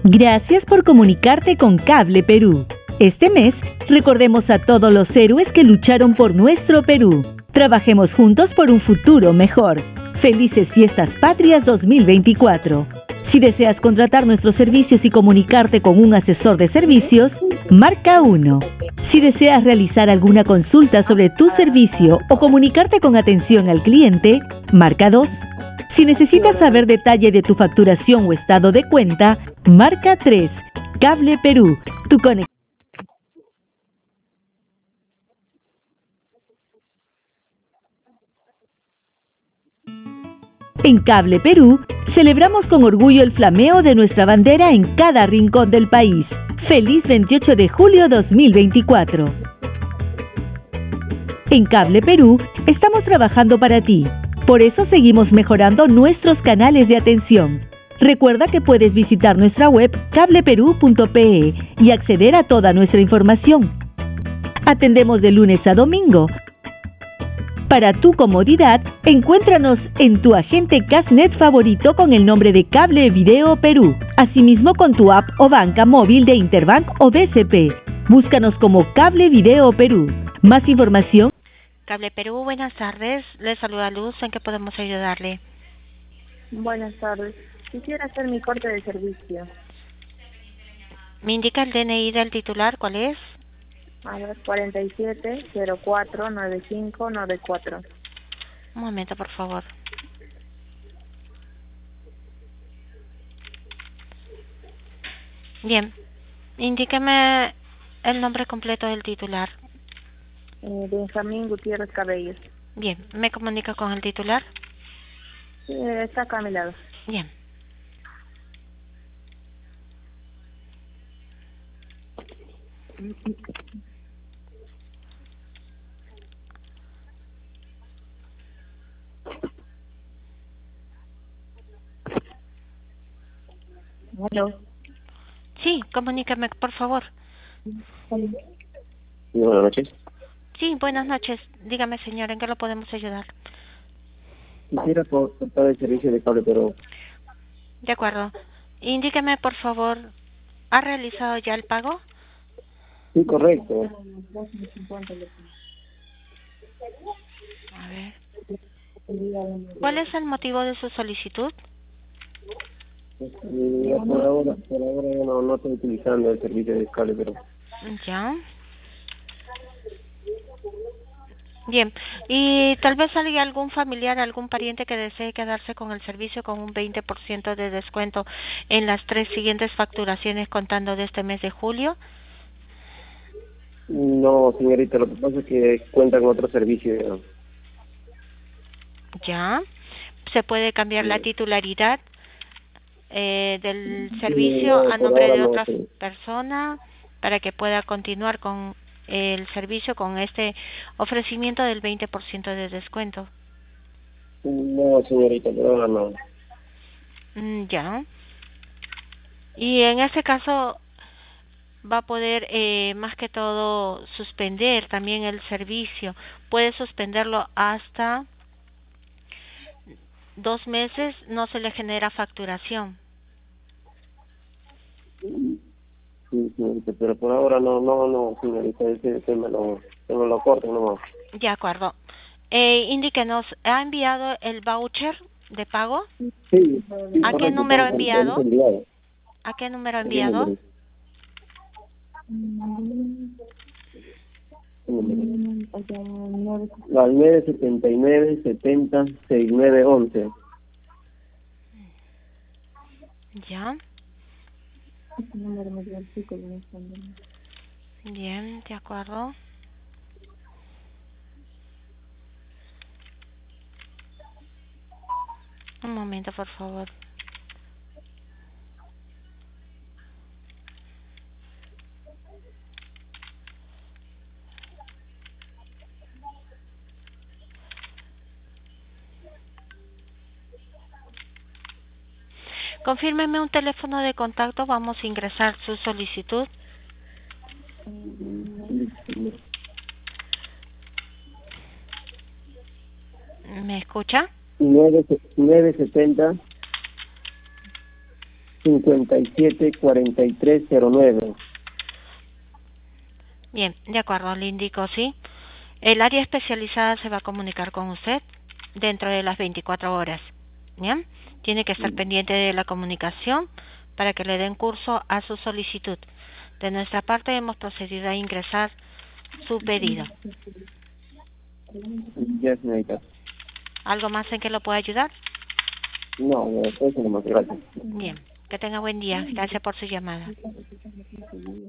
Gracias por comunicarte con Cable Perú. Este mes, recordemos a todos los héroes que lucharon por nuestro Perú. Trabajemos juntos por un futuro mejor. Felices Fiestas Patrias 2024. Si deseas contratar nuestros servicios y comunicarte con un asesor de servicios, marca 1. Si deseas realizar alguna consulta sobre tu servicio o comunicarte con atención al cliente, marca 2. Si necesitas saber detalle de tu facturación o estado de cuenta, marca 3. Cable Perú, tu conexión. En Cable Perú, celebramos con orgullo el flameo de nuestra bandera en cada rincón del país. ¡Feliz 28 de julio 2024! En Cable Perú, estamos trabajando para ti. Por eso seguimos mejorando nuestros canales de atención. Recuerda que puedes visitar nuestra web cableperú.pe y acceder a toda nuestra información. Atendemos de lunes a domingo. Para tu comodidad, encuéntranos en tu agente Casnet favorito con el nombre de Cable Video Perú. Asimismo con tu app o banca móvil de Interbank o BCP. Búscanos como Cable Video Perú. Más información. Cable Perú, buenas tardes. Le saluda Luz. ¿En qué podemos ayudarle? Buenas tardes. Quisiera hacer mi corte de servicio. ¿Me indica el DNI del titular? ¿Cuál es? A ver, 47049594. Un momento, por favor. Bien. Indíqueme el nombre completo del titular. Benjamín Gutiérrez Cabello. Bien. ¿Me comunica con el titular? Está acá a mi lado. Bien. Hello. Sí, comunícame, por favor. Sí, buenas noches. Sí, buenas noches. Dígame, señor, ¿en qué lo podemos ayudar? Quisiera cortar el servicio de Cable Perú. De acuerdo. Indíqueme, por favor, ¿ha realizado ya el pago? Sí, correcto. A ver. ¿Cuál es el motivo de su solicitud? Por ahora yo no estoy utilizando el servicio de Cable Perú. Ya. Bien. ¿Y tal vez hay algún familiar, algún pariente que desee quedarse con el servicio con un 20% de descuento en las 3 siguientes facturaciones contando de este mes de julio? No, señorita, lo que pasa es que cuentan con otro servicio. Ya. ¿Se puede cambiar la titularidad del servicio a nombre de otra persona para que pueda continuar con el servicio con este ofrecimiento del 20% de descuento? No, señorita, pero ahora no. Ya. Y en este caso va a poder más que todo suspender también el servicio. Puede suspenderlo hasta 2 meses, no se le genera facturación. Sí, señorita, pero por ahora no, señorita, ese me lo corto nomás. De acuerdo. Indíquenos, ¿ha enviado el voucher de pago? Sí. ¿A qué número ha enviado? Enviado. ¿A qué número ha enviado? Al 979-70-6911. Ya. Bien, de acuerdo. Un momento, por favor. Confírmeme un teléfono de contacto, vamos a ingresar su solicitud. ¿Me escucha? 970 574309. Bien, de acuerdo, le indico, sí. El área especializada se va a comunicar con usted dentro de las 24 horas. Bien, tiene que estar pendiente de la comunicación para que le den curso a su solicitud. De nuestra parte hemos procedido a ingresar su pedido. Ya, señorita. ¿Algo más en que lo pueda ayudar? No, eso nomás, gracias. Bien, que tenga buen día. Gracias por su llamada.